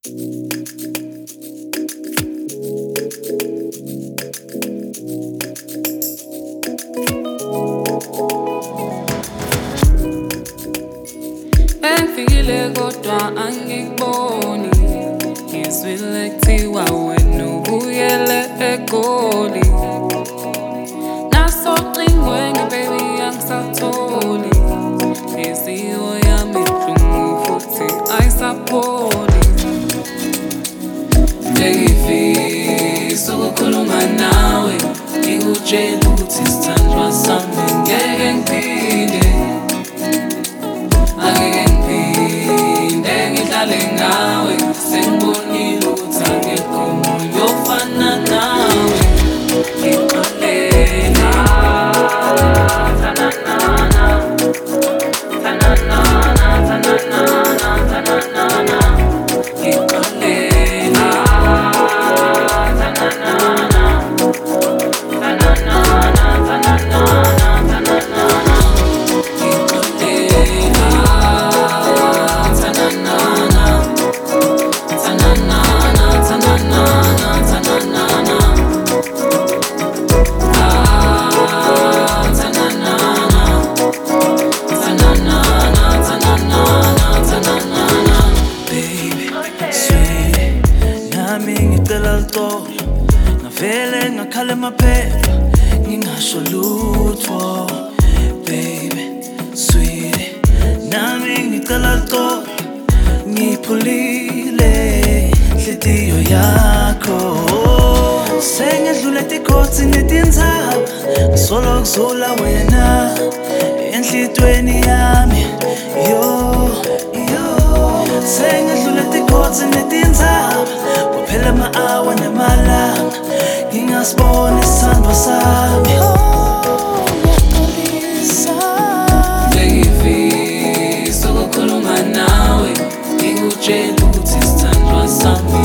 Engifile kodwa angikuboni, ngizwile kuthiwa wena ubuyele eGoli. Nasocingweni baby angisatholi, inhliziyo yami ibuhlungu futhi ayisapholi. Ngifisa ukukhuluma nawe, ngikutshela ukuthi isithandwa sami ngeke ngiphinde. Ngihlale ngawe, sengibonile ukuthi akekho omunye ofana nawe. Ngixolela tananana, tananana, tananana, tananana. Ngixolela tananana, tananana, tananana, tananana. Ngavele ngakhala emaphepha ngingasho lutho. Baby, sweetie, nami ngicela uxolo, ngiphulile inhliziyo yakho. Sengedlule tikhothi netindzaba, ngisola ukuzula wena enhlitweni yami. Sengedlule tikhothi netindzaba, kuphela ama-hour nemalanga ngingasibona isithandwa sami. Ngifisa ukukhuluma nawe, ngikutshela ukuthi isithandwa sami